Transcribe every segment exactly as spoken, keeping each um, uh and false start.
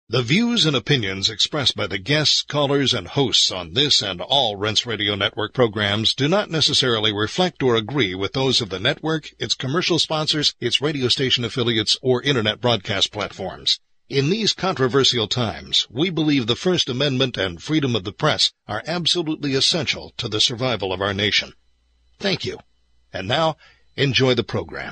The views and opinions expressed by the guests, callers, and hosts on this and all Rense Radio Network programs do not necessarily reflect or agree with those of the network, its commercial sponsors, its radio station affiliates, or internet broadcast platforms. In these controversial times, we believe the First Amendment and freedom of the press are absolutely essential to the survival of our nation. Thank you. And now, enjoy the program.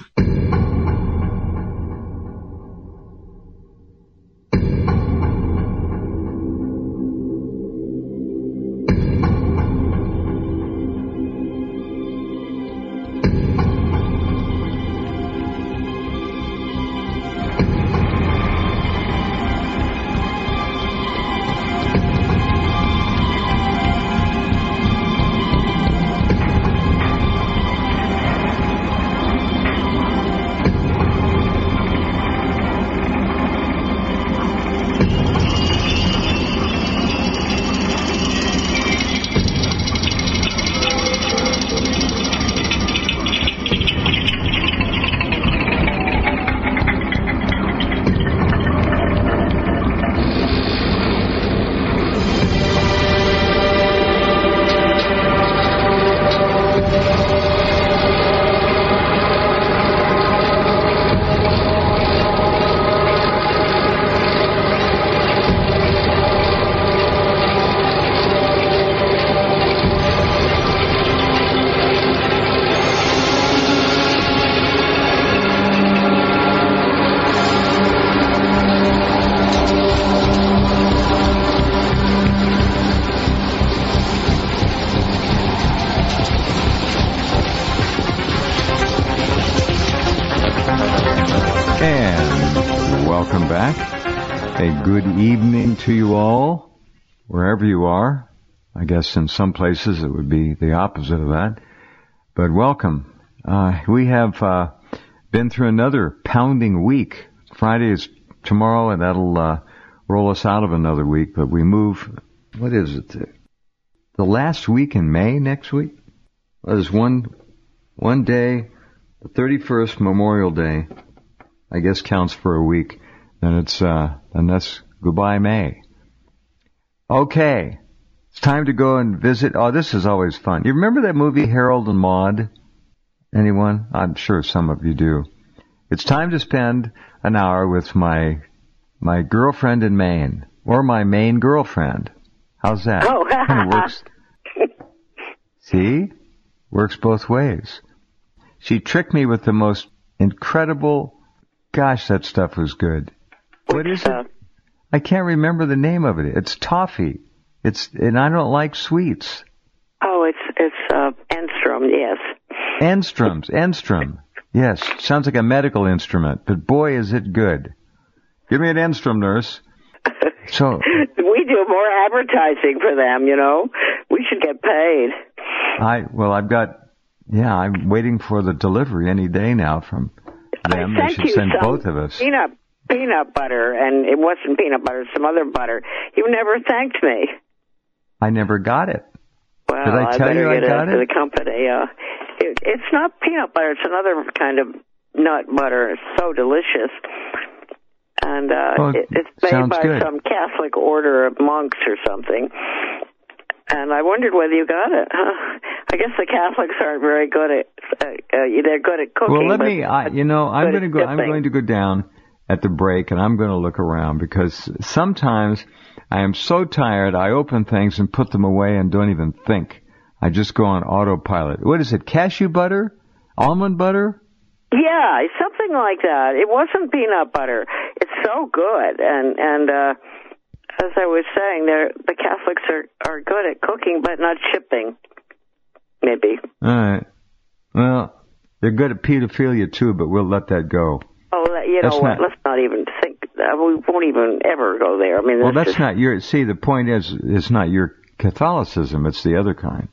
To you all, wherever you are. I guess in some places it would be the opposite of that. But welcome. Uh, we have uh, been through another pounding week. Friday is tomorrow, and that'll uh, roll us out of another week. But we move, what is it? The last week in May next week? There's one, one day, the thirty-first, Memorial Day, I guess counts for a week. And it's, uh, and that's goodbye, May. Okay. It's time to go and visit. Oh, this is always fun. You remember that movie, Harold and Maude? Anyone? I'm sure some of you do. It's time to spend an hour with my, my girlfriend in Maine. Or my Maine girlfriend. How's that? Oh, Kind of works. See? Works both ways. She tricked me with the most incredible, gosh, that stuff was good. What is it? I can't remember the name of it. It's toffee. It's and I don't like sweets. Oh, it's it's uh, Enstrom, yes. Enstrom's Enstrom. Yes, sounds like a medical instrument, but boy, is it good. Give me an Enstrom, nurse. So we do more advertising for them, you know. We should get paid. I well, I've got yeah. I'm waiting for the delivery any day now from them. I they sent should send some both of us. Peanut peanut butter, and it wasn't peanut butter, some other butter. You never thanked me. I never got it. Well, Did I tell I you I got it? To the company. Uh, it, it's not peanut butter. It's another kind of nut butter. It's so delicious. And uh, well, it, it's made by good. some Catholic order of monks or something. And I wondered whether you got it. Huh? I guess the Catholics aren't very good at. Uh, uh, they're good at cooking. Well, let but, me. I, you know, I'm going to go. dipping. I'm going to go down at the break, and I'm going to look around because sometimes I am so tired. I open things and put them away and don't even think. I just go on autopilot. What is it? Cashew butter? Almond butter? Yeah, something like that. It wasn't peanut butter. It's so good, and and. uh As I was saying, they're, the Catholics are, are good at cooking, but not shipping, maybe. All right. Well, they're good at pedophilia, too, but we'll let that go. Oh, that, you that's know what? Not, let's not even think. Uh, we won't even ever go there. I mean, well, that's just, not your... See, the point is, it's not your Catholicism. It's the other kind.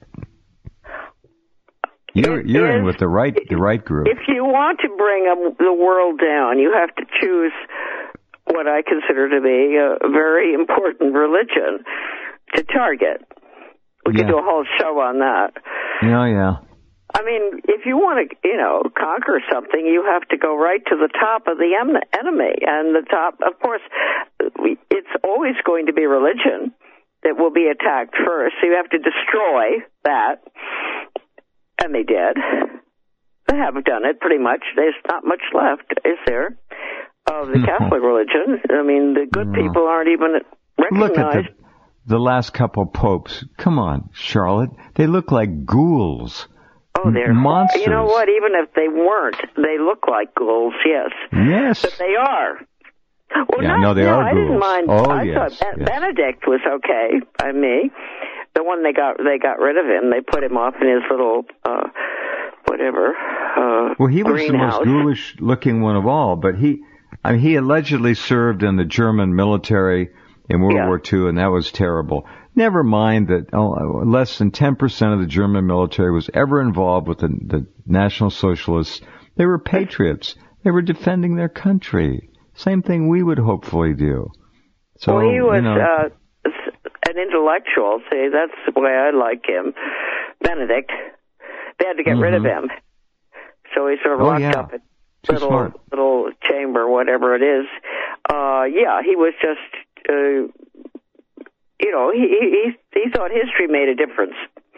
You're, you're is, in with the right the right group. If you want to bring a, the world down, you have to choose what I consider to be a very important religion to target. We yeah. could do a whole show on that. Yeah, yeah. I mean, if you want to, you know, conquer something, you have to go right to the top of the em- enemy. And the top, of course, it's always going to be religion that will be attacked first. So you have to destroy that. And they did. They have done it pretty much. There's not much left, is there, of the no. Catholic religion? I mean, the good no. people aren't even recognized. Look at the, the last couple popes. Come on, Charlotte. They look like ghouls. Oh, they're monsters. You know what? Even if they weren't, they look like ghouls, yes. Yes. But they are. Well, yeah, not, no, they no, are I ghouls. didn't mind. Oh, I yes, thought ben- yes. Benedict was okay by me. The one they got, they got rid of him. They put him off in his little, uh, whatever, uh, Well, he was greenhouse. the most ghoulish-looking one of all, but he, I mean, he allegedly served in the German military in World yeah. War Two, and that was terrible. Never mind that oh, less than ten percent of the German military was ever involved with the, the National Socialists. They were patriots. They were defending their country. Same thing we would hopefully do. So, well, he was you know, uh, an intellectual. See, that's the way I like him. Benedict. They had to get mm-hmm. rid of him. So he sort of oh, locked yeah. up a Too little, smart. little chamber, whatever it is. Uh, yeah, he was just... Uh, You know, he, he he thought history made a difference.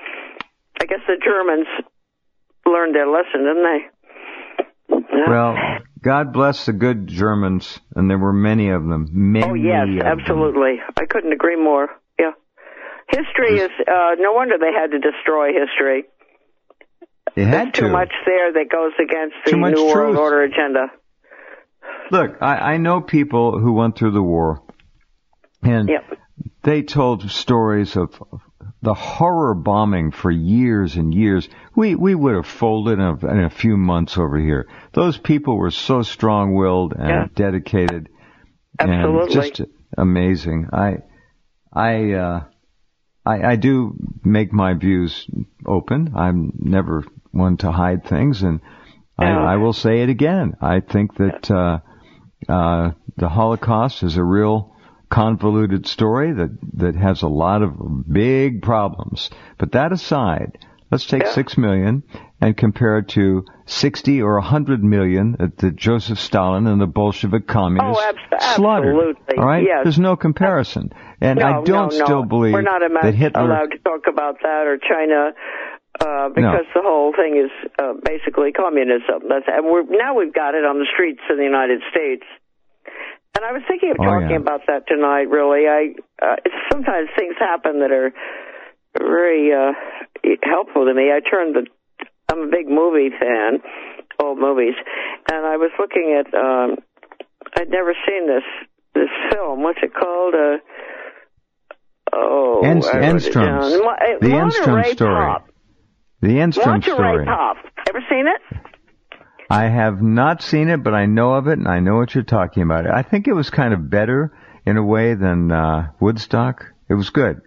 I guess the Germans learned their lesson, didn't they? Yeah. Well, God bless the good Germans, and there were many of them. Many oh, yes, of absolutely. Them. I couldn't agree more. Yeah. History is, uh, no wonder they had to destroy history. They had There's to. too much there that goes against the Too much New truth. World Order agenda. Look, I, I know people who went through the war, and yep. they told stories of the horror bombing for years and years. We we would have folded in a, in a few months over here. Those people were so strong-willed and yeah. dedicated, Absolutely. and just amazing. I I uh, I I do make my views open. I'm never one to hide things, and I, yeah. I will say it again. I think that uh, uh, the Holocaust is a real convoluted story that, that has a lot of big problems. But that aside, let's take yeah. six million and compare it to sixty or a hundred million that, that Joseph Stalin and the Bolshevik communists oh, abso- slaughtered. absolutely. All right? Yes. There's no comparison. And no, I don't no, no. still believe We're not that Hitler... allowed to talk about that or China uh, because no. the whole thing is uh, basically communism. That's, and we're, now we've got it on the streets in the United States. And I was thinking of Oh, talking yeah. about that tonight, really. I uh, it's, sometimes things happen that are very uh, helpful to me. I turned the... I'm a big movie fan, old movies, and I was looking at... Um, I'd never seen this this film. What's it called? Uh, oh, Enst- I wrote it down. Enstrom's. Mo- uh, The Monterey Enstrom story. Pop. The Enstrom Monterey story. Pop. Ever seen it? I have not seen it, but I know of it, and I know what you're talking about. I think it was kind of better in a way than uh, Woodstock. It was good.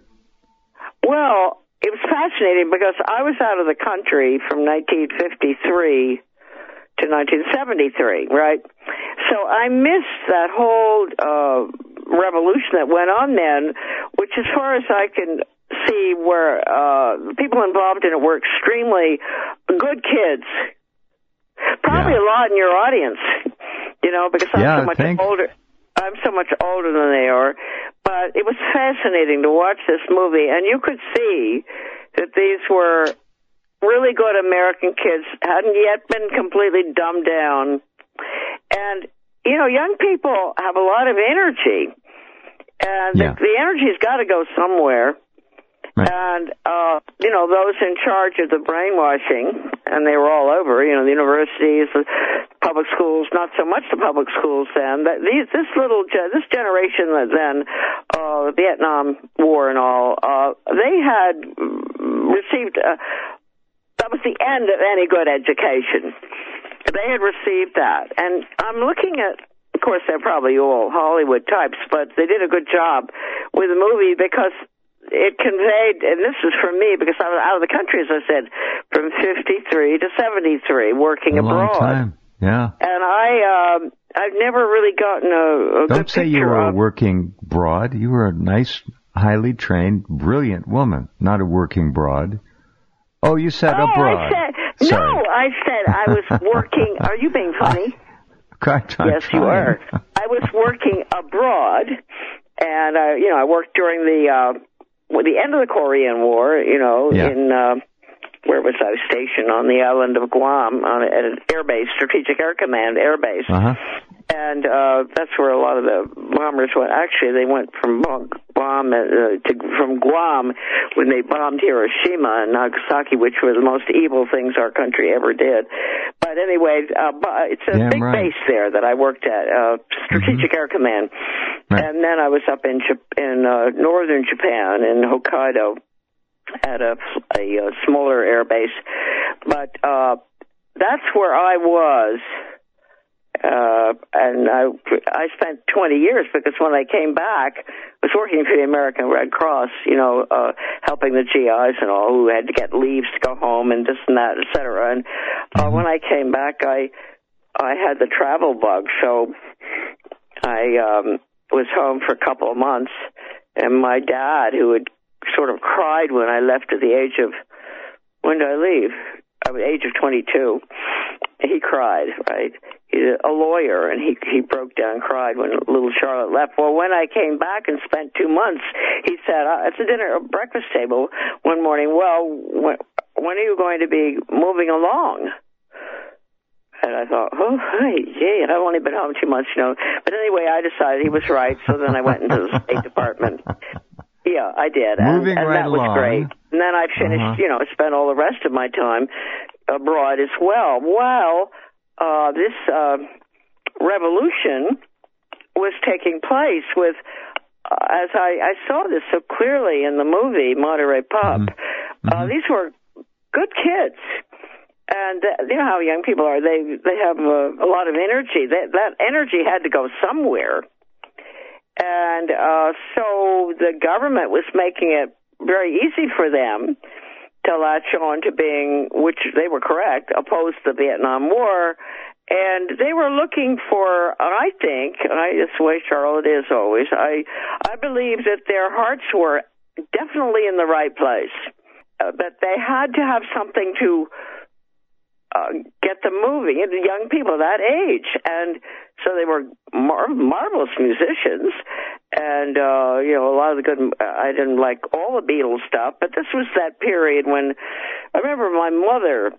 Well, it was fascinating because I was out of the country from nineteen fifty-three to nineteen seventy-three, right? So I missed that whole uh, revolution that went on then, which as far as I can see were uh, people involved in it were extremely good kids. Probably Yeah. a lot in your audience, you know, because I'm Yeah, so much thanks. older. I'm so much older than they are. But it was fascinating to watch this movie, and you could see that these were really good American kids, hadn't yet been completely dumbed down. And, you know, young people have a lot of energy, and Yeah. the, the energy's got to go somewhere. Right. And, uh, you know, those in charge of the brainwashing, and they were all over, you know, the universities, the public schools, not so much the public schools then, but these, this little, ge- this generation that then, uh, the Vietnam War and all, uh, they had received, uh, that was the end of any good education. They had received that. And I'm looking at, of course, they're probably all Hollywood types, but they did a good job with the movie because it conveyed, and this is for me because I was out of the country, as I said, from fifty-three to seventy-three, working A long abroad. time. Yeah. And I, um, I've never really gotten a, a Don't good say picture you were of. working broad. You were a nice, highly trained, brilliant woman, not a working broad. Oh, you said oh, abroad. I said, Sorry. no, I said I was working. Are you being funny? I, I'm yes, you trying. are. I was working abroad. and I, you know, I worked during the uh, well, the end of the Korean War. You know, yeah. in uh, where was I stationed on the island of Guam on at an air base, Strategic Air Command air base. Uh-huh. And uh, that's where a lot of the bombers went. Actually, they went from Guam uh, to from Guam when they bombed Hiroshima and Nagasaki, which were the most evil things our country ever did. But anyway, uh, it's a Damn big right. base there that I worked at, uh, Strategic mm-hmm. Air Command. Right. And then I was up in Jap- in uh, northern Japan, in Hokkaido, at a, a, a smaller air base. But uh, that's where I was. Uh, and I, I spent twenty years because when I came back, I was working for the American Red Cross, you know, uh, helping the G Is and all who had to get leaves to go home and this and that, et cetera. And uh, mm-hmm. when I came back, I, I had the travel bug, so I, um, was home for a couple of months, and my dad, who had sort of cried when I left at the age of, when did I leave? At the age of twenty-two, he cried, right? He's a lawyer, and he he broke down, cried when little Charlotte left. Well, when I came back and spent two months, he said uh, at the dinner breakfast table one morning, well, when, when are you going to be moving along? And I thought, oh, hey, gee, I've only been home two months, you know. But anyway, I decided he was right, so then I went into the State Department. Yeah, I did. Moving and, and right that was along. great. And then I finished, uh-huh. you know, spent all the rest of my time abroad as well. Well, uh, this uh, revolution was taking place with, uh, as I, I saw this so clearly in the movie, Monterey Pop, mm-hmm. uh, these were good kids. And uh, you know how young people are. They they have uh, a lot of energy. That, that energy had to go somewhere. And uh, so the government was making it very easy for them to latch on to being, which they were correct, opposed to the Vietnam War. And they were looking for, I think, and I, this way Charlotte is always, I, I believe that their hearts were definitely in the right place. Uh, but they had to have something to Uh, get them moving, and the young people that age, and so they were mar- marvelous musicians, and uh, you know, a lot of the good. Uh, I didn't like all the Beatles stuff, but this was that period when I remember my mother.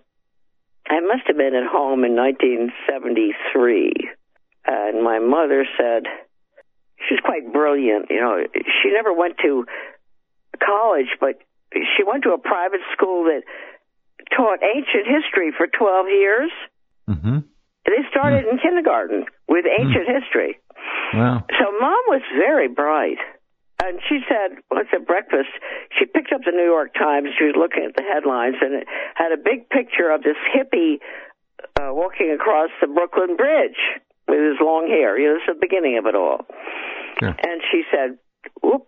I must have been at home in nineteen seventy-three, and my mother said she's quite brilliant. You know, she never went to college, but she went to a private school that taught ancient history for twelve years. Mm-hmm. They started mm. in kindergarten with ancient mm. history. Wow. So Mom was very bright. And she said, once at breakfast, she picked up the New York Times. She was looking at the headlines, and it had a big picture of this hippie uh, walking across the Brooklyn Bridge with his long hair. You know, this is the beginning of it all. Sure. And she said, whoop.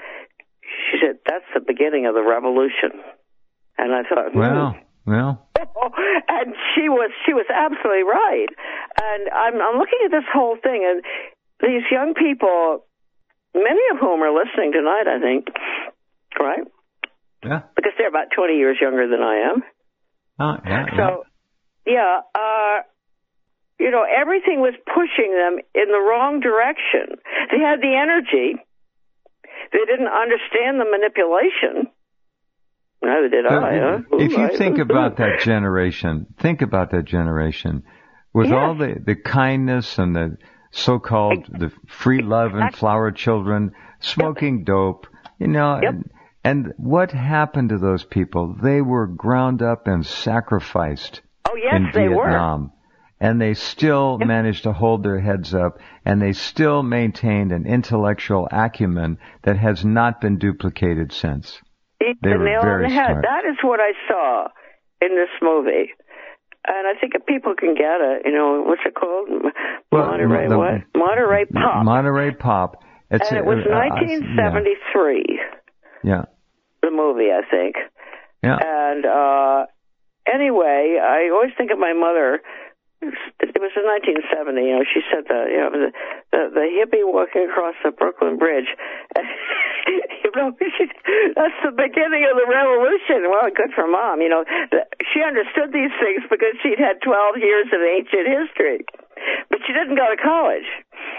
She said, that's the beginning of the revolution. And I thought, hmm. Well, well. And she was she was absolutely right. And I'm I'm looking at this whole thing, and these young people, many of whom are listening tonight, I think, right? Yeah. Because they're about twenty years younger than I am. Oh, yeah. So, yeah, uh, you know, everything was pushing them in the wrong direction. They had the energy. They didn't understand the manipulation. Neither did so I. Huh? If Ooh, you I, think about that generation, think about that generation with yes. all the, the kindness and the so-called the free love and flower children smoking yep. dope, you know, yep. and, and what happened to those people? They were ground up and sacrificed oh, yes, in they Vietnam. Were. And they still yep. managed to hold their heads up, and they still maintained an intellectual acumen that has not been duplicated since. They the were nail very on the head. smart. That is what I saw in this movie. And I think if people can get it, you know, what's it called? Well, Monterey the, what? Monterey Pop. Monterey Pop. It's and a, it was uh, nineteen seventy-three. Yeah. The movie, I think. Yeah. And uh, anyway, I always think of my mother. It was in nineteen seventy. You know, she said that. You know, the the, the hippie walking across the Brooklyn Bridge. You know, she, that's the beginning of the revolution. Well, good for Mom. You know, the, she understood these things because she'd had twelve years of ancient history, but she didn't go to college.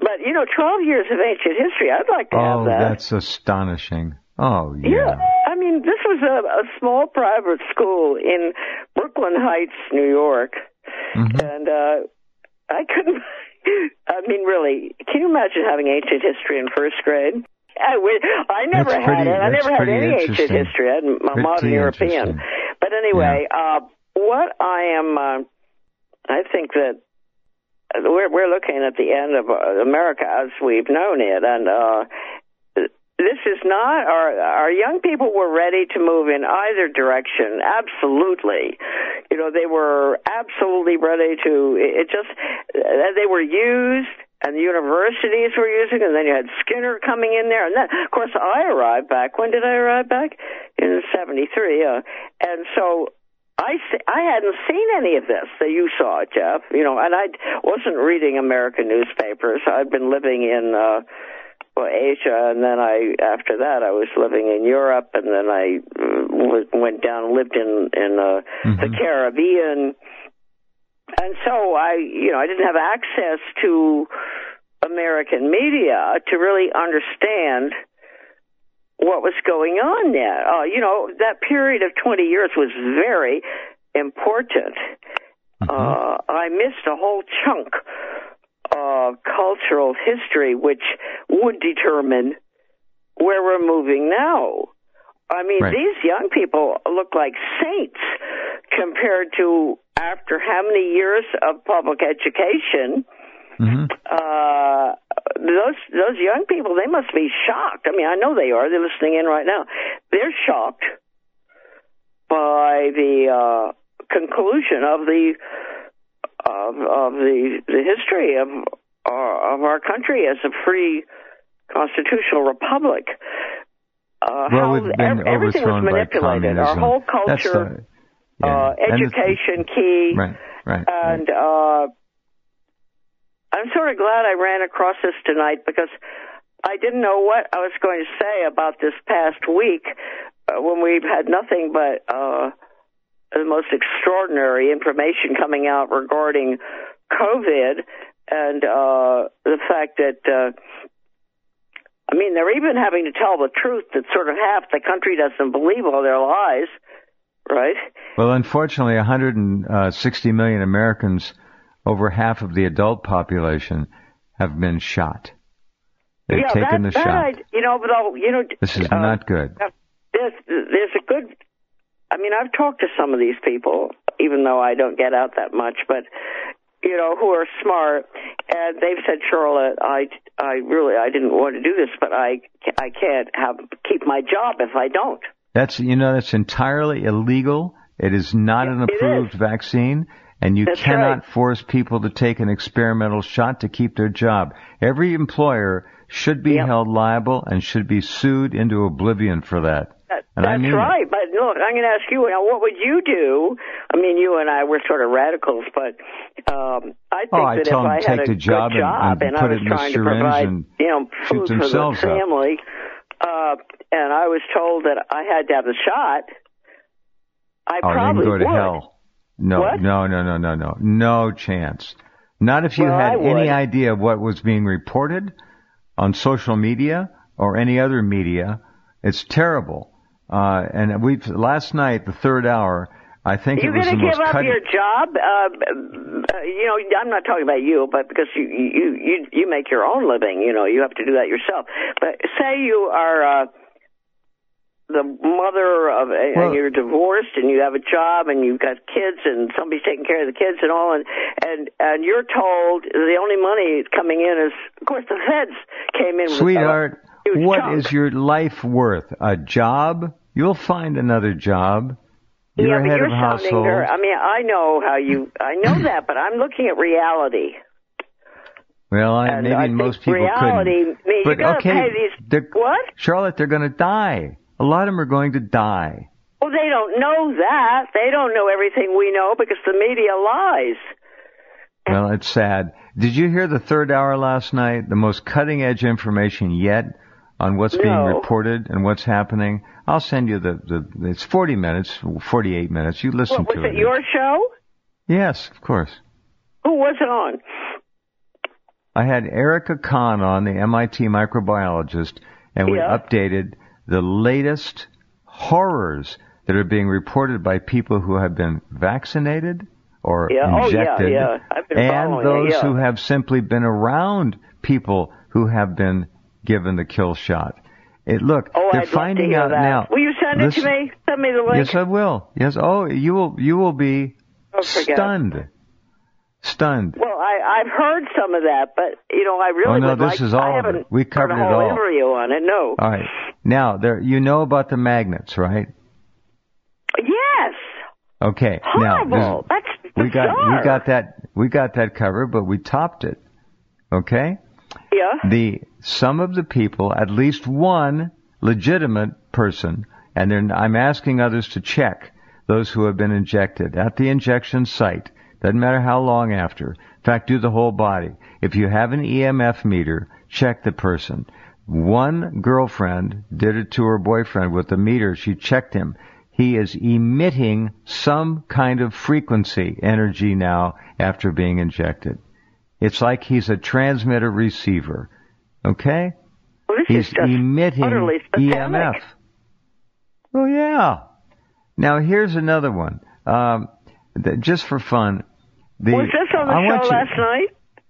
But, you know, twelve years of ancient history, I'd like to have Oh, that. that's astonishing. Oh, yeah. Yeah. I mean, this was a, a small private school in Brooklyn Heights, New York. Mm-hmm. And uh, I couldn't, I mean, really, can you imagine having ancient history in first grade? I, I never That's had pretty, it. I never had any ancient interesting. history. I had a Pretty modern European. But anyway, yeah. uh, what I am, uh, I think that we're, we're looking at the end of uh, America as we've known it. And uh, this is not, our, our young people were ready to move in either direction. Absolutely. You know, they were absolutely ready to, it just, they were used. And the universities were using, and then you had Skinner coming in there. And then, of course, I arrived back. When did I arrive back? In seventy-three, yeah. And so I, I hadn't seen any of this that you saw, Jeff. You know, and I wasn't reading American newspapers. I'd been living in uh, well, Asia, and then I, after that, I was living in Europe, and then I uh, went down and lived in, in uh, mm-hmm. the Caribbean. And so I, you know, I didn't have access to American media to really understand what was going on there. Uh, you know, that period of twenty years was very important. Mm-hmm. Uh, I missed a whole chunk of cultural history, which would determine where we're moving now. I mean, right. These young people look like saints compared to after how many years of public education. Mm-hmm. Uh, those those young people, they must be shocked. I mean, I know they are. They're listening in right now. They're shocked by the uh, conclusion of the of, of the the history of uh, of our country as a free constitutional republic. Uh, well, how ev- everything was manipulated. Our whole culture, the, yeah. uh, education the, key, right, right, and right. Uh, I'm sort of glad I ran across this tonight because I didn't know what I was going to say about this past week uh, when we've had nothing but uh, the most extraordinary information coming out regarding COVID and uh, the fact that. Uh, I mean, they're even having to tell the truth that sort of half the country doesn't believe all their lies, right? Well, unfortunately, one hundred sixty million Americans, over half of the adult population, have been shot. They've yeah, taken that, the that shot. I, you know, but I'll, you know, this is uh, not good. There's, there's a good. I mean, I've talked to some of these people, even though I don't get out that much, but. You know, who are smart, and they've said, Charlotte, I, I really, I didn't want to do this, but I, I can't have keep my job if I don't. That's, you know, that's entirely illegal. It is not an approved vaccine, and you that's cannot right. force people to take an experimental shot to keep their job. Every employer should be yep. held liable and should be sued into oblivion for that. That, and that's I mean right. it. But look, I'm going to ask you now, what would you do? I mean, you and I, we're sort of radicals, but um, I think oh, I that tell if them I take had a the good job, job and, and, and put I was it in trying the to provide, and you know, food for the family, uh, and I was told that I had to have the shot, I oh, probably then go to would. hell. No, what? no, no, no, no, no, no chance. Not if you well, had any would. idea of what was being reported on social media or any other media. It's terrible. Uh, and we've last night, the third hour, I think You're it was the most going to give up cutting... your job? Uh, you know, I'm not talking about you, but because you, you you you make your own living, you know, you have to do that yourself. But say you are uh, the mother of, a, well, and you're divorced, and you have a job, and you've got kids, and somebody's taking care of the kids and all, and and and you're told the only money coming in is, of course, the feds came in. Sweetheart, with a what chunk. is your life worth? A job? You'll find another job. You're yeah, but head you're of sounding household. her. I mean, I know how you. I know that, but I'm looking at reality. Well, I, and maybe I most think people reality couldn't. Means But you gotta okay, pay these, what? Charlotte, they're going to die. A lot of them are going to die. Well, they don't know that. They don't know everything we know because the media lies. Well, it's sad. Did you hear the third hour last night? The most cutting edge information yet on what's no. being reported and what's happening. I'll send you the, the it's forty minutes, forty-eight minutes. You listen what, to was it. Was it your show? Yes, of course. Who was it on? I had Erica Kahn on, the M I T microbiologist, and we Yeah. updated the latest horrors that are being reported by people who have been vaccinated or Yeah. injected, Oh, yeah, yeah. I've been and following those it, yeah. who have simply been around people who have been given the kill shot. It, look, Oh, they're I'd finding love to hear out that. now. Will you send Listen- it to me? Send me the link. Yes, I will. Yes. Oh, you will. You will be Don't forget. stunned. Stunned. Well, I, I've heard some of that, but, you know, I really Oh, no, would this like, is all I of it. haven't We covered heard a it whole all. interview on it, no. All right. Now, there. You know about the magnets, right? Yes. Okay. Horrible. Now, That's we got bizarre. we got that we got that covered, but we topped it. Okay. Yeah. The some of the people, at least one legitimate person, and then I'm asking others to check those who have been injected at the injection site. Doesn't matter how long after. In fact, do the whole body. If you have an E M F meter, check the person. One girlfriend did it to her boyfriend with the meter. She checked him. He is emitting some kind of frequency energy now after being injected. It's like he's a transmitter receiver. Okay? Well, this He's is just emitting utterly E satanic. M F. Oh, yeah. Now, here's another one. Um, th- just for fun. The, Was this on the I want show you- last night?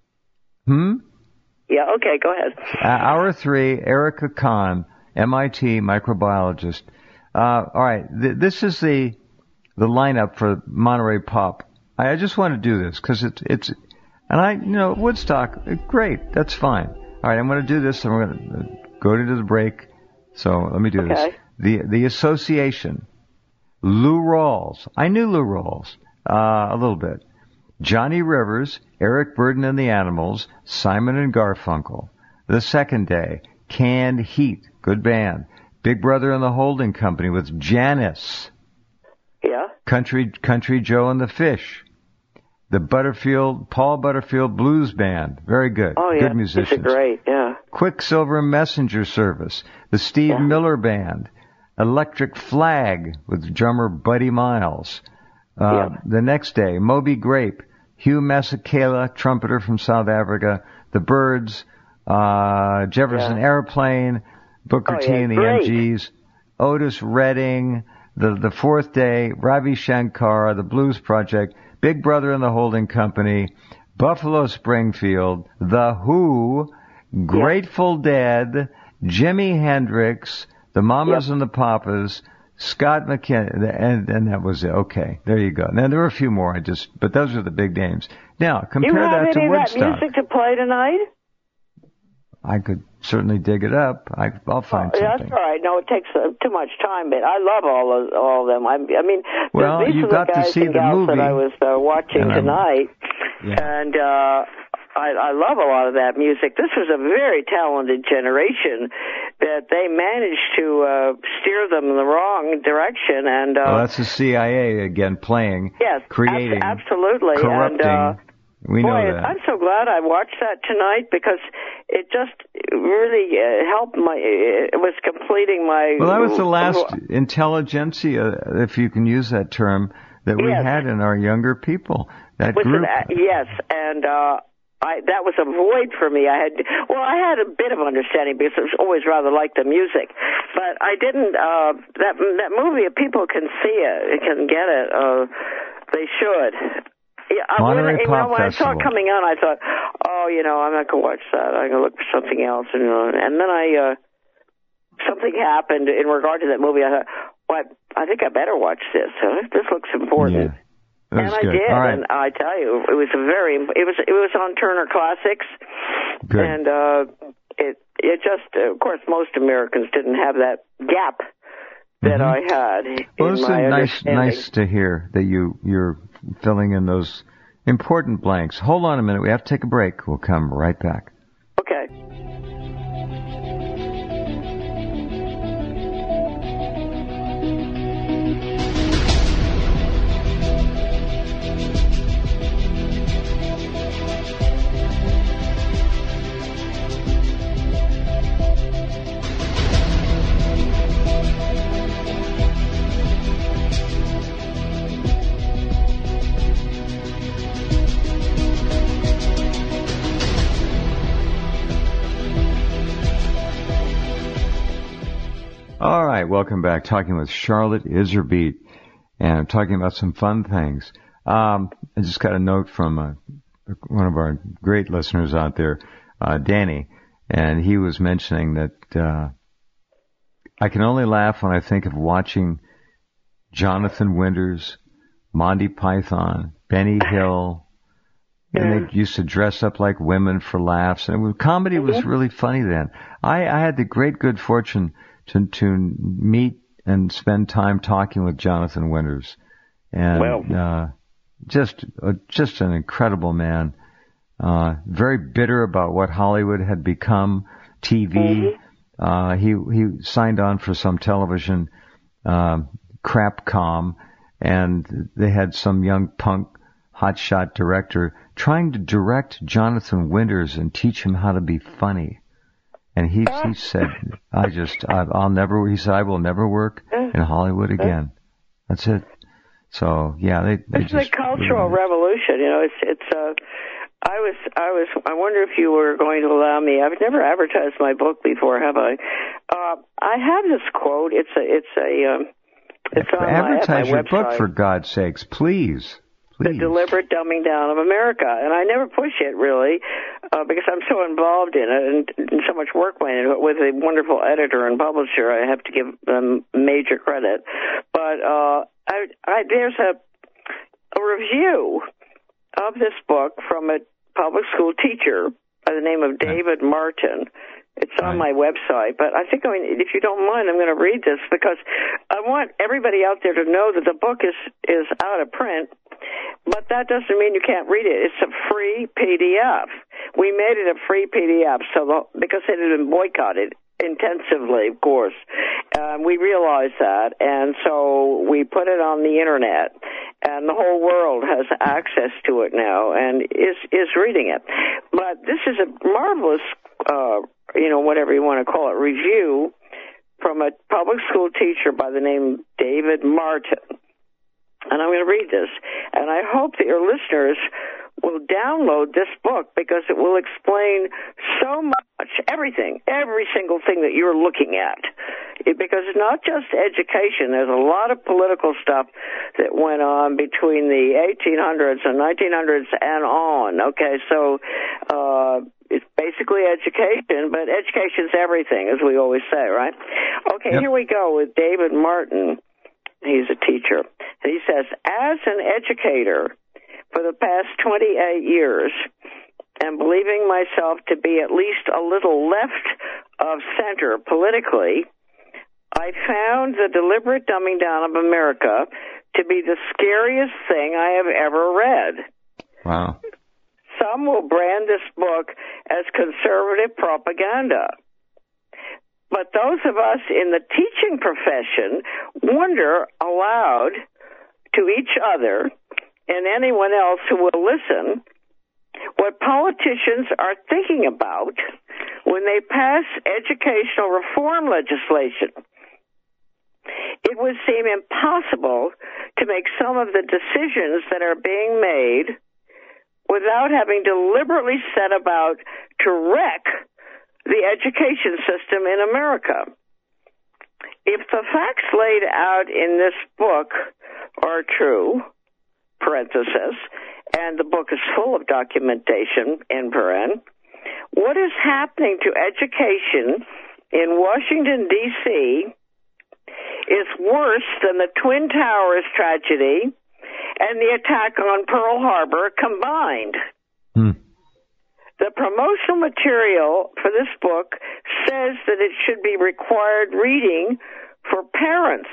Hmm? Yeah, okay, go ahead. Uh, hour three, Erica Kahn, M I T microbiologist. Uh, all right, th- this is the the lineup for Monterey Pop. I, I just want to do this because it's it's, and I you know Woodstock, great, that's fine. All right, I'm going to do this, and we're going to go to the break. So let me do this. Okay. The the association, Lou Rawls. I knew Lou Rawls uh, a little bit. Johnny Rivers, Eric Burden and the Animals, Simon and Garfunkel. The second day, Canned Heat, good band. Big Brother and the Holding Company with Janice. Yeah. Country Country Joe and the Fish. The Butterfield, Paul Butterfield Blues Band, very good. Oh, yeah. Good musicians. These are great, yeah. Quicksilver Messenger Service. The Steve Yeah. Miller Band. Electric Flag with drummer Buddy Miles. Uh, Yeah. The next day, Moby Grape. Hugh Masekela, trumpeter from South Africa. The Byrds. Uh, Jefferson Yeah. Airplane. Booker Oh, T yeah, and the great. M Gs. Otis Redding. The, the fourth day, Ravi Shankar, The Blues Project. Big Brother and the Holding Company. Buffalo Springfield. The Who. Grateful Dead. Jimi Hendrix. The Mamas Yep. and the Papas. Scott McKenna, and, and that was it. Okay, there you go. Now, there were a few more, I just, but those are the big names. Now, compare You have that to any of that Woodstock. music to play tonight? I could certainly dig it up. I, I'll find Oh, yeah, something. that's all right. No, it takes uh, too much time, but I love all of all of them. I, I mean, Well, these you are got the to guys see and the gals movie. that I was uh, watching And I'm- tonight, Yeah. and uh, I, I love a lot of that music. This was a very talented generation that they managed to uh, steer them in the wrong direction, and uh, Well, that's the C I A again playing, yes, creating, abs- absolutely, corrupting. and. Uh, we know Boy, that. I'm so glad I watched that tonight because it just really uh, helped my. It was completing my. Well, that was the last intelligentsia, if you can use that term, that we Yes. had in our younger people. That Was group. it, uh, yes, and uh, I that was a void for me. I had well, I had a bit of understanding because I always rather liked the music, but I didn't. Uh, that that movie, if people can see it, can get it. Uh, they should. Yeah, I- when, Monterey I, Pop when I saw Festival. it coming on, I thought, oh, you know, I'm not going to watch that. I'm going to look for something else. And, uh, and then I, uh, something happened in regard to that movie. I thought, well, I think I better watch this. Huh? This looks important. Yeah. That was And I good. did, All right. and I tell you, it was a very, it was, it was on Turner Classics, Good. and uh, it, it just, uh, of course, most Americans didn't have that gap that Mhm. I had Well, in it's my nice, understanding. nice to hear that you you're filling in those important blanks. Hold on a minute. We have to take a break. We'll come right back. Okay. All right, welcome back. Talking with Charlotte Iserbyt, and I'm talking about some fun things. Um, I just got a note from uh, one of our great listeners out there, uh, Danny, and he was mentioning that uh, I can only laugh when I think of watching Jonathan Winters, Monty Python, Benny Hill, and Yeah. they used to dress up like women for laughs. And it was, comedy was really funny then. I, I had the great good fortune to to meet and spend time talking with Jonathan Winters, and Well. uh, just uh, just an incredible man. Uh, very bitter about what Hollywood had become, T V. Mm-hmm. Uh, he he signed on for some television um, crapcom, and they had some young punk hotshot director trying to direct Jonathan Winters and teach him how to be funny. And he he said, I just, I, I'll never, he said, I will never work in Hollywood again. That's it. So, yeah, they, they It's just... the cultural revolution, you know, it's, it's, uh, I was, I was, I wonder if you were going to allow me, I've never advertised my book before, have I? Uh, I have this quote, it's a, it's a, um, it's on Advertise my, my your website. book, for God's sakes, please. Please. The deliberate dumbing down of America. And I never push it, really, uh, because I'm so involved in it and, and so much work went into it with a wonderful editor and publisher. I have to give them major credit. But uh, I, I, there's a, a review of this book from a public school teacher by the name of David Martin. It's on my website, but I think, I mean, if you don't mind, I'm going to read this because I want everybody out there to know that the book is, is out of print, but that doesn't mean you can't read it. It's a free P D F. We made it a free P D F so the, because it had been boycotted intensively, of course. Um, we realized that, and so we put it on the Internet, and the whole world has access to it now and is, is reading it. But this is a marvelous uh you know, whatever you want to call it, review from a public school teacher by the name David Martin. And I'm going to read this. And I hope that your listeners will download this book because it will explain so much, everything, every single thing that you're looking at. It, because it's not just education. There's a lot of political stuff that went on between the eighteen hundreds and nineteen hundreds and on. Okay, so uh, it's basically education, but education's everything, as we always say, right? Okay, yep. Here we go with David Martin. He's a teacher. And he says, as an educator for the past twenty-eight years, and believing myself to be at least a little left of center politically, I found the deliberate dumbing down of America to be the scariest thing I have ever read. Wow. Some will brand this book as conservative propaganda. But those of us in the teaching profession wonder aloud to each other and anyone else who will listen what politicians are thinking about when they pass educational reform legislation. It would seem impossible to make some of the decisions that are being made without having deliberately set about to wreck the education system in America. If the facts laid out in this book are true, parenthesis, and the book is full of documentation, in paren, what is happening to education in Washington, D C is worse than the Twin Towers tragedy and the attack on Pearl Harbor combined. Hmm. The promotional material for this book says that it should be required reading for parents.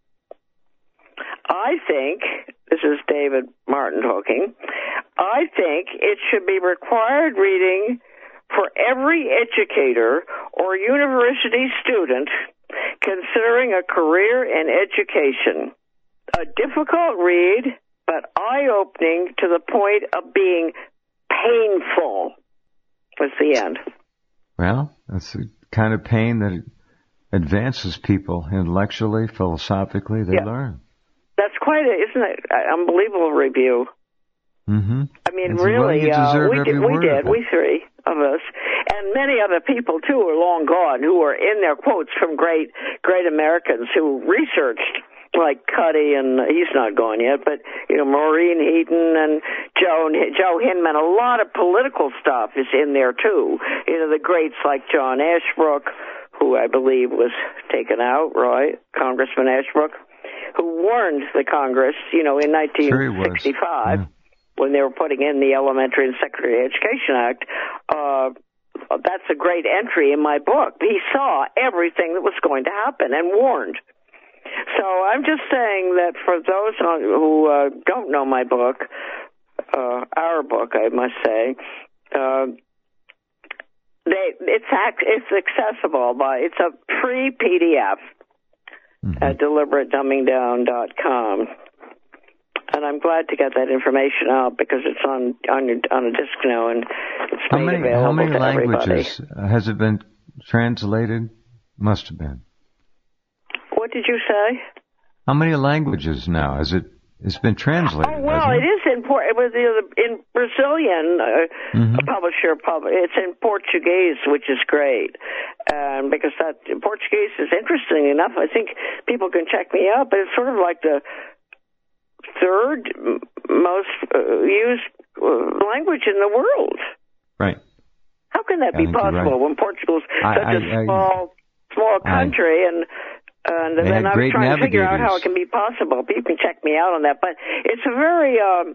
I think, this is David Martin talking, I think it should be required reading for every educator or university student considering a career in education. A difficult read, but eye-opening to the point of being painful. That's the end. Well, that's the kind of pain that advances people intellectually, philosophically. They yeah. learn. That's quite a, isn't it, an unbelievable review. Mm-hmm. I mean, it's, really, well, uh, we did, we did, we three. of us, and many other people too are long gone who are in their quotes from great, great Americans who researched, like Cuddy, and he's not gone yet, but, you know, Maureen Heaton and Joe, Joe Hinman. A lot of political stuff is in there, too. You know, the greats like John Ashbrook, who I believe was taken out, right? Congressman Ashbrook, who warned the Congress, you know, in nineteen sixty-five, sure yeah. when they were putting in the Elementary and Secondary Education Act. Uh, that's a great entry in my book. He saw everything that was going to happen and warned. So I'm just saying that for those who uh, don't know my book, uh, our book, I must say, uh, they, it's it's accessible, but it's a free P D F mm-hmm. at deliberate dumbing down dot com. And I'm glad to get that information out because it's on on, your, on a disc now and it's how made many, available how many to languages everybody. Has it been translated? Must have been. What did you say? How many languages now? Has it? It's been translated. Oh well, it? it is in it was in Brazilian. Uh, mm-hmm. A publisher pub. It's in Portuguese, which is great, um, because that Portuguese is interesting enough. I think people can check me out, but it's sort of like the third most uh, used language in the world. Right. How can that I be think you're possible right. when Portugal's I, such I, a I, small small country I, and and they then had I'm great trying to figure out navigators. how it can be possible. People can check me out on that, but it's a very um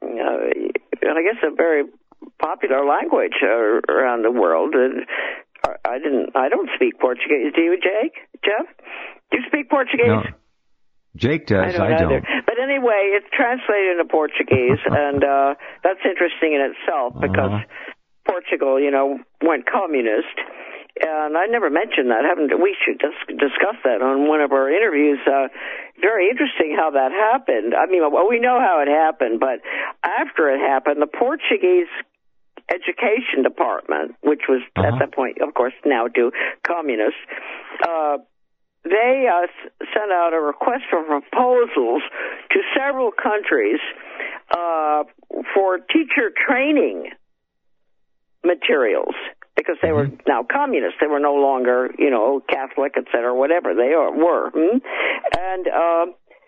uh, I guess a very popular language uh, around the world. And I didn't I don't speak Portuguese. Do you, Jake? Jeff? Do you speak Portuguese? No. Jake does. I don't. I don't. Either. But anyway, it's translated into Portuguese, and uh, that's interesting in itself because uh-huh. Portugal, you know, went communist, and I never mentioned that. Haven't we? Should dis- discuss that on one of our interviews. Uh, very interesting how that happened. I mean, well, we know how it happened, but after it happened, the Portuguese Education Department, which was uh-huh. at that point, of course, now to communists. Uh, They uh, sent out a request for proposals to several countries uh, for teacher training materials because they mm-hmm. were now communists. They were no longer, you know, Catholic, et cetera, whatever they are, were. Hmm? And uh,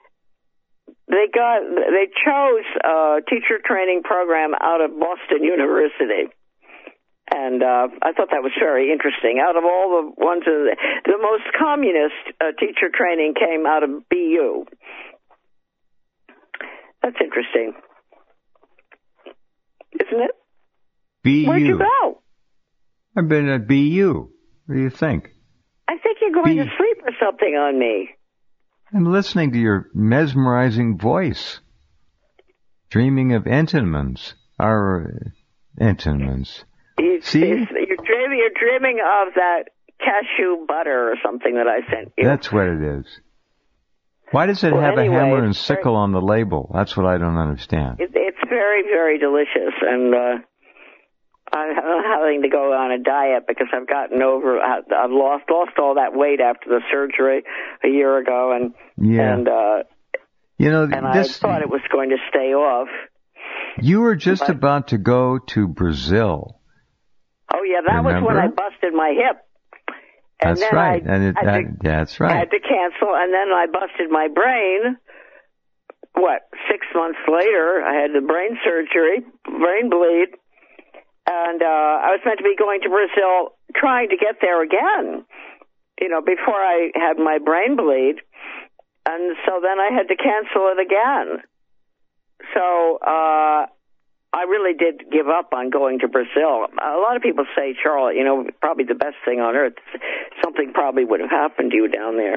they got they chose a teacher training program out of Boston University. And uh, I thought that was very interesting. Out of all the ones, uh, the most communist uh, teacher training came out of B U. That's interesting, isn't it? B U. Where'd you go? I've been at B U. What do you think? I think you're going B- to sleep or something on me. I'm listening to your mesmerizing voice. Dreaming of Entenmann's. Our uh, Entenmann's. You, See? You're dreaming, you're dreaming of that cashew butter or something that I sent you. That's what it is. Why does it well, have anyway, a hammer and sickle on the label? That's what I don't understand. It, it's very, very delicious, and uh, I'm having to go on a diet because I've gotten over. I've lost lost all that weight after the surgery a year ago, and yeah. and uh, you know, and this, I thought it was going to stay off. You were just but, about to go to Brazil. Oh yeah, that Remember? was when I busted my hip. And that's then right, I and it, that, to, that's right. I had to cancel, and then I busted my brain. What, six months later, I had the brain surgery, brain bleed, and uh, I was meant to be going to Brazil, trying to get there again, you know, before I had my brain bleed, and so then I had to cancel it again. So, uh, I really did give up on going to Brazil. A lot of people say, Charlotte, you know, probably the best thing on earth. Something probably would have happened to you down there.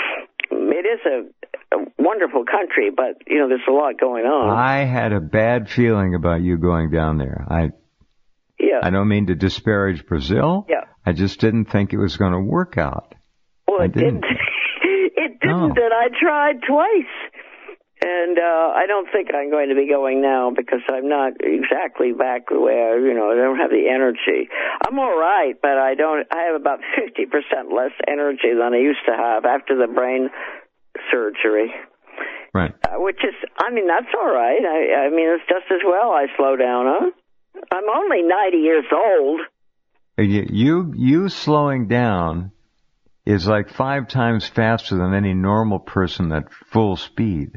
It is a, a wonderful country, but, you know, there's a lot going on. I had a bad feeling about you going down there. I yeah. I don't mean to disparage Brazil. Yeah. I just didn't think it was going to work out. Well, I it didn't. didn't. It didn't, No. and I tried twice. And uh, I don't think I'm going to be going now because I'm not exactly back the way I, you know, I don't have the energy. I'm all right, but I don't. I have about fifty percent less energy than I used to have after the brain surgery. Right. Uh, which is, I mean, that's all right. I, I mean, it's just as well I slow down, huh? I'm only ninety years old. You, you, you slowing down is like five times faster than any normal person at full speed.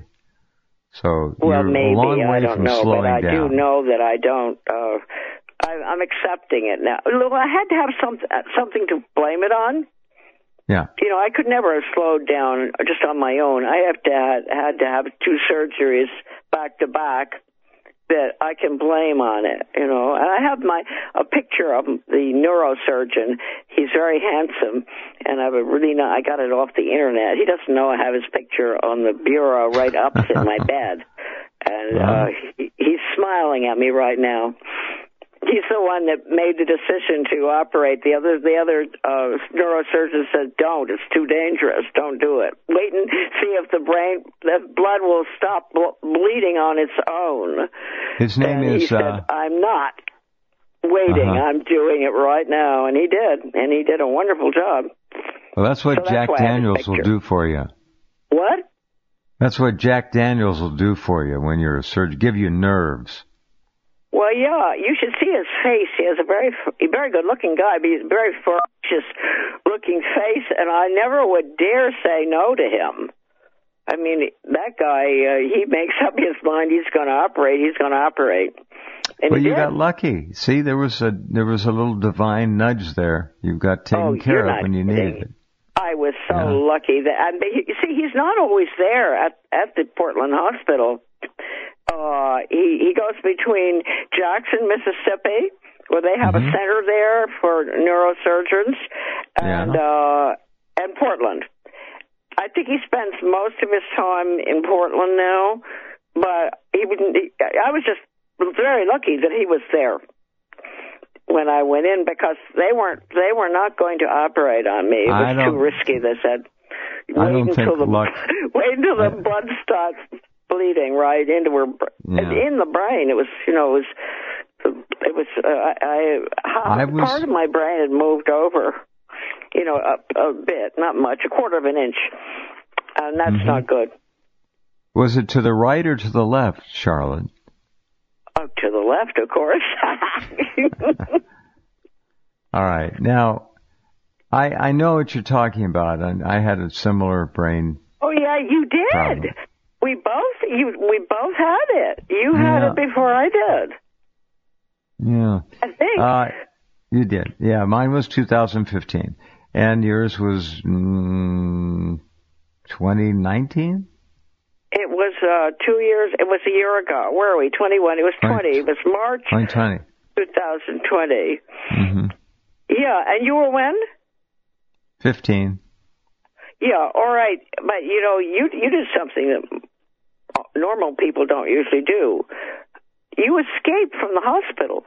So well, you're maybe, a long way I don't from know, slowing but I down. do know that I don't. Uh, I, I'm accepting it now. Look, I had to have some, something to blame it on. Yeah. You know, I could never have slowed down just on my own. I have to had, had to have two surgeries back to back that I can blame on it, you know. And I have my a picture of the neurosurgeon. He's very handsome, and I have a really not, I got it off the internet. He doesn't know I have his picture on the bureau right opposite my bed, and uh, he, he's smiling at me right now. He's the one that made the decision to operate. The other, the other uh, neurosurgeon said, "Don't. It's too dangerous. Don't do it. Wait and see if the brain, the blood will stop ble- bleeding on its own." His name and is. He said, uh, "I'm not waiting. uh-huh. I'm doing it right now," and he did, and he did a wonderful job. Well, that's what So Jack that's Daniels will do for you. What? That's what Jack Daniels will do for you when you're a surgeon. Give you nerves. Well, yeah, you should see his face. He has a very, very good-looking guy, but he's a very ferocious-looking face, and I never would dare say no to him. I mean, that guy, uh, he makes up his mind. He's going to operate. He's going to operate. And Well, he you did. got lucky. See, there was a there was a little divine nudge there. You got taken Oh, care you're of not when you kidding. needed it. I was so Yeah. lucky that. And he, see, he's not always there at at the Portland Hospital. Uh, he he goes between Jackson, Mississippi, where they have Mhm. a center there for neurosurgeons, and Yeah. uh, and Portland. I think he spends most of his time in Portland now, but he wouldn't. He, I was just very lucky that he was there when I went in, because they weren't they were not going to operate on me. It I was too don't- risky. They said, I wait don't until think the luck- wait until the I- blood starts bleeding right into her br- Yeah. in the brain. It was you know it was it was uh, I, I, I was- part of my brain had moved over, you know, a, a bit, not much, a quarter of an inch, and that's Mhm. not good. Was it to the right or to the left, Charlotte? Oh, to the left, of course. All right. Now, I I know what you're talking about, and I had a similar brain. Oh yeah, you did. Problem. We both you we both had it. You had Yeah. it before I did. Yeah. I think. Uh, you did. Yeah, mine was two thousand fifteen, and yours was mm, twenty nineteen. It was uh, two years. It was a year ago. Where are we? twenty-one. It was twenty. It was March twenty twenty. twenty twenty. Mm-hmm. Yeah, and you were when? fifteen. Yeah, all right. But, you know, you you did something that normal people don't usually do. You escaped from the hospital.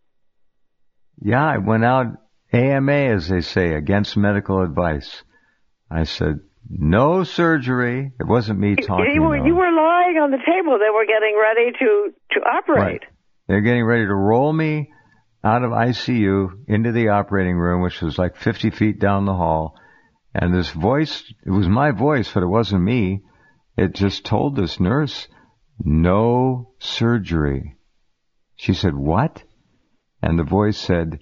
Yeah, I went out A M A, as they say, against medical advice. I said, no surgery. It wasn't me talking. You were, though. you were lying on the table. They were getting ready to, to operate. Right. They're getting ready to roll me out of I C U into the operating room, which was like fifty feet down the hall. And this voice, it was my voice, but it wasn't me. It just told this nurse, no surgery. She said, what? And the voice said,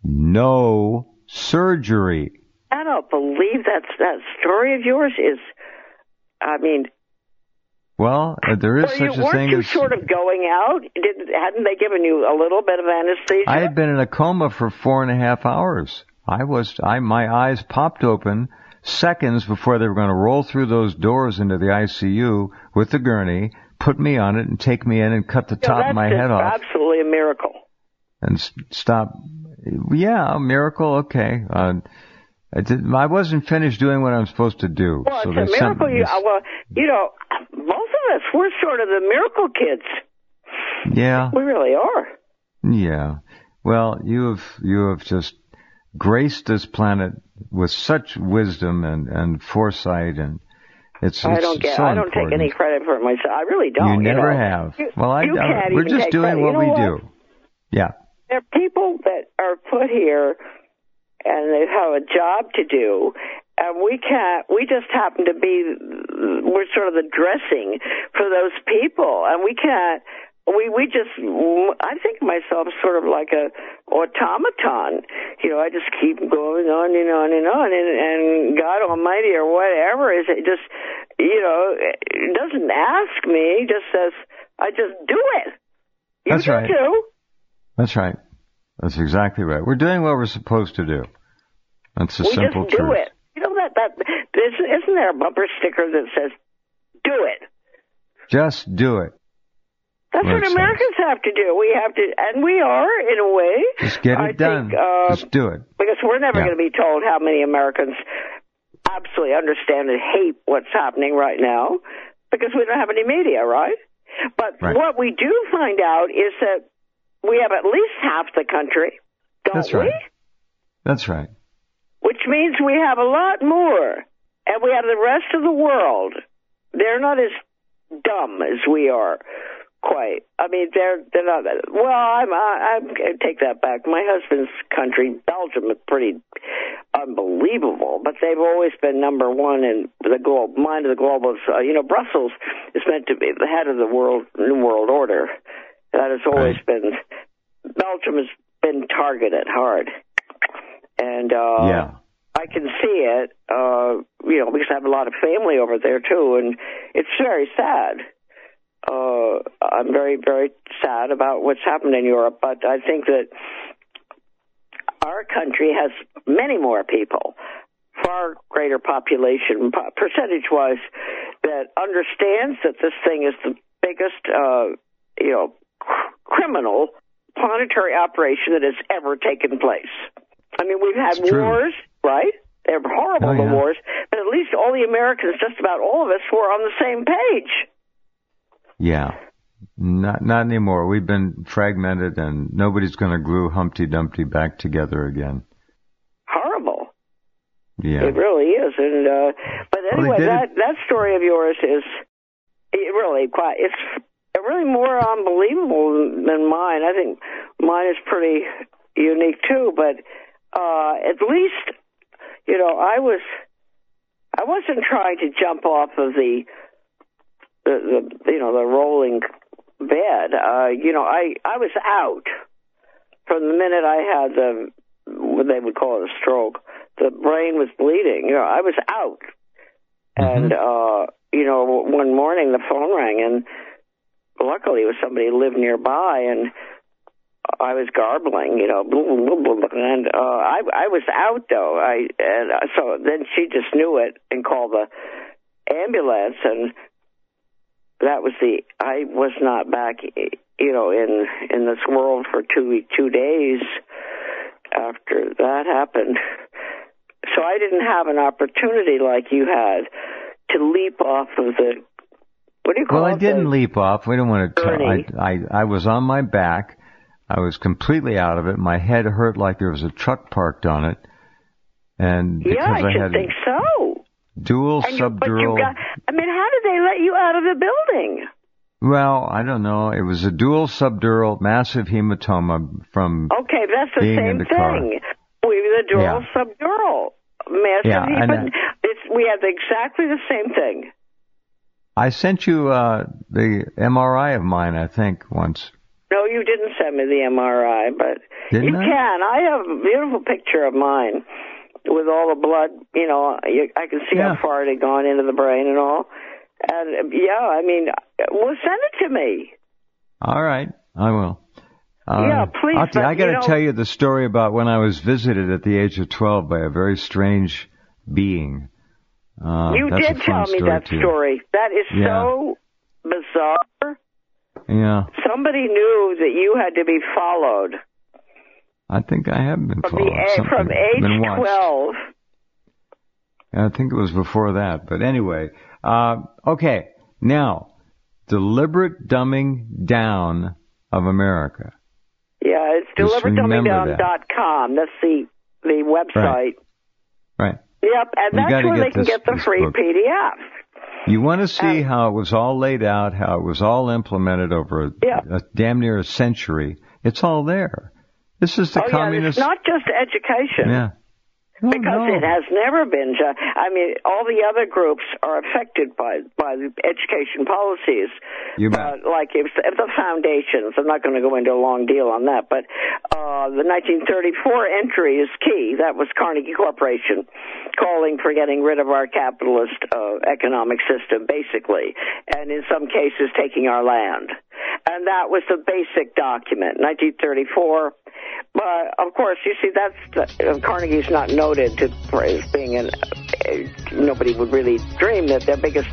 no surgery. I don't believe that's, that story of yours is, I mean... Well, uh, there is Well, such you, a weren't thing you as... sort of going out? Did, hadn't they given you a little bit of anesthesia? I had been in a coma for four and a half hours. I was, I, my eyes popped open seconds before they were going to roll through those doors into the I C U with the gurney, put me on it, and take me in and cut the Yeah, top of my that's head just off. Absolutely a miracle. And s- stop. Yeah, a miracle. Okay. Uh, I, did, I wasn't finished doing what I'm supposed to do. Well, so it's they a sent miracle. me You, this- uh, well, you know, most of us, we're sort of the miracle kids. Yeah. We really are. Yeah. Well, you have you have just graced this planet with such wisdom and, and foresight, and it's, I it's don't get. so I don't important. take any credit for it myself. I really don't. You never know. have. You, well, I you don't. can't We're even just take doing credit. what You know we what? do. Yeah. There are people that are put here, and they have a job to do, and we can't. We just happen to be. We're sort of the dressing for those people, and we can't. we we just, I think of myself sort of like a automaton. You know, I just keep going on and on and on, and, and God Almighty or whatever is it just, you know, it doesn't ask me, just says, I just do it. You That's do right. too. That's right. That's exactly right. We're doing what we're supposed to do. That's the we simple just do truth. it. You know that that isn't, isn't there a bumper sticker that says, "Do it"? Just do it. That's Well, what it Americans have to do. We have to, and we are in a way. Just get it I done. Think, uh, Just do it. Because we're never Yeah. going to be told how many Americans absolutely understand and hate what's happening right now, because we don't have any media, right? But Right. what we do find out is that we have at least half the country, don't That's we? right. That's right. Which means we have a lot more, and we have the rest of the world. They're not as dumb as we are, quite. I mean, they're they're not. Well, I'm I, I'm I take that back. My husband's country, Belgium, is pretty unbelievable, but they've always been number one in the globe, mind of the global. Uh, you know, Brussels is meant to be the head of the world new world order. That has always Right. been. Belgium has been targeted hard, and uh, Yeah. I can see it. Uh, you know, because I have a lot of family over there too, and it's very sad. Uh, I'm very, very sad about what's happened in Europe, but I think that our country has many more people, far greater population, percentage-wise, that understands that this thing is the biggest, uh, you know, cr- criminal planetary operation that has ever taken place. I mean, we've had It's true. wars, right? They're horrible, Oh, the yeah. wars, but at least all the Americans, just about all of us, were on the same page. Yeah. Not not anymore. We've been fragmented, and nobody's going to glue Humpty Dumpty back together again. Horrible. Yeah. It really is. And uh, but Well, they anyway, did that it- that story of yours is it really quite. It's really more unbelievable than mine. I think mine is pretty unique too. But uh, at least, you know, I was I wasn't trying to jump off of the the, the you know the rolling bed. Uh, you know, I I was out from the minute I had the what they would call it a stroke. The brain was bleeding. You know, I was out, Mm-hmm. and uh, you know, one morning the phone rang, and luckily it was somebody who lived nearby, and I was garbling, you know, blah, blah, blah, blah, and uh, I I was out though. I and so then she just knew it and called the ambulance, and that was the. I was not back, you know, in in this world for two two days after that happened. So I didn't have an opportunity like you had to leap off of the. What do you call Well, it? I didn't The- leap off. We don't want to tell. I, Gurney. I I was on my back. I was completely out of it. My head hurt like there was a truck parked on it, and because Yeah, I I should had think so. dual And you, but you subdural. got. I mean, how did they let you out of the building? Well, I don't know. It was a dual subdural massive hematoma from. Okay, that's the Being in same the car. thing. We the dural Yeah. subdural massive Yeah, I know. hemat- It's we have exactly the same thing. I sent you uh, the M R I of mine, I think, once. No, you didn't send me the M R I, but Didn't you I? can. I have a beautiful picture of mine with all the blood. You know, you, I can see Yeah. how far it had gone into the brain and all. And yeah, I mean, well, send it to me. All right, I will. Uh, Yeah, please, I'll t- but, I got to you know- tell you the story about when I was visited at the age of twelve by a very strange being. Uh, you that's did a tell fun me story that too. story. That is Yeah. so bizarre. Yeah, Somebody knew that you had to be followed I think I have been from followed. the a- Something. from been age watched. twelve. I think it was before that, but anyway. Uh, okay, now deliberate dumbing down of America. Yeah, it's Just delivered dumbing remember down that. dot com. That's the the website. Right. Right. Yep, and You that's gotta where get they can this- get the this free book. P D F. You want to see Um, how it was all laid out, how it was all implemented over a, Yeah. a damn near a century. It's all there. This is the oh, yeah, communist. it's not just education. Yeah. Oh, because no. it has never been. Ju- I mean, all the other groups are affected by by the education policies. You bet. Uh, like if, if the foundations, I'm not going to go into a long deal on that, but uh, the nineteen thirty-four entry is key. That was Carnegie Corporation calling for getting rid of our capitalist uh, economic system, basically, and in some cases taking our land. And that was the basic document, nineteen thirty-four. But of course, you see, that's uh, Carnegie's not noted to, for as being an. Uh, nobody would really dream that their biggest,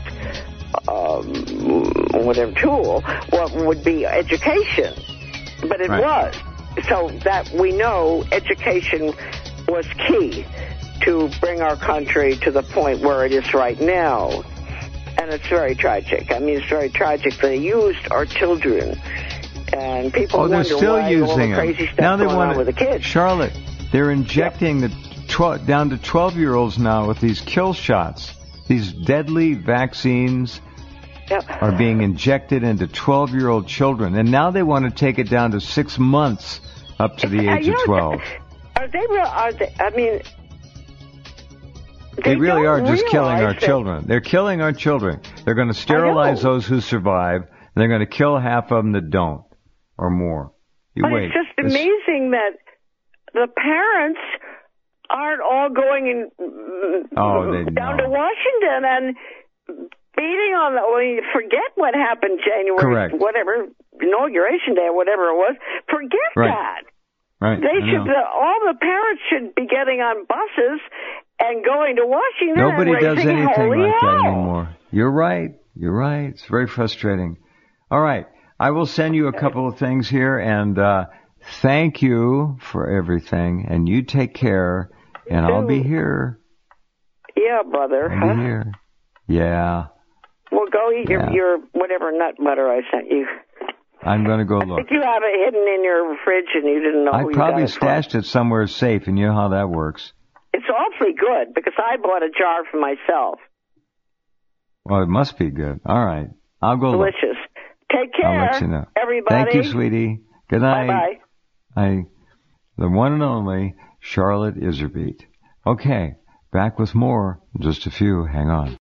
um, whatever tool, what would be education, but it right. was. So that we know education was key to bring our country to the point where it is right now, and it's very tragic. I mean, it's very tragic. They used our children. And people oh, they're wonder still why using all the them. crazy stuff Now they going want on with the kids. Charlotte, they're injecting yep. the twelve down to twelve-year-olds now with these kill shots. These deadly vaccines yep. are being injected into twelve-year-old children, and now they want to take it down to six months up to the age uh, of twelve. Are they real? Are they? I mean, they, they really are just killing our that, children. They're killing our children. They're going to sterilize those who survive, and they're going to kill half of them that don't. Or more. You but wait. It's just It's, amazing that the parents aren't all going in, oh, they down know. to Washington and beating on the. Well, you forget what happened January, Correct. whatever inauguration day or whatever it was. Forget right. that. Right. They I should. know. All the parents should be getting on buses and going to Washington. Nobody and does raising anything holy like hell. that anymore. You're right. You're right. It's very frustrating. All right. I will send you a couple of things here, and uh, thank you for everything. And you take care, and I'll be here. Yeah, brother. I'll huh? be here. Yeah. Well, go eat yeah. your, your whatever nut butter I sent you. I'm going to go I look. think you have it hidden in your fridge, and you didn't know. I who probably you got it stashed from. it somewhere safe, and you know how that works. It's awfully good because I bought a jar for myself. Well, it must be good. All right. I'll go look. Delicious. Take care, I'll let you know. everybody. Thank you, sweetie. Good night. Bye-bye. I, the one and only Charlotte Iserbyt. Okay, back with more in just a few. Hang on.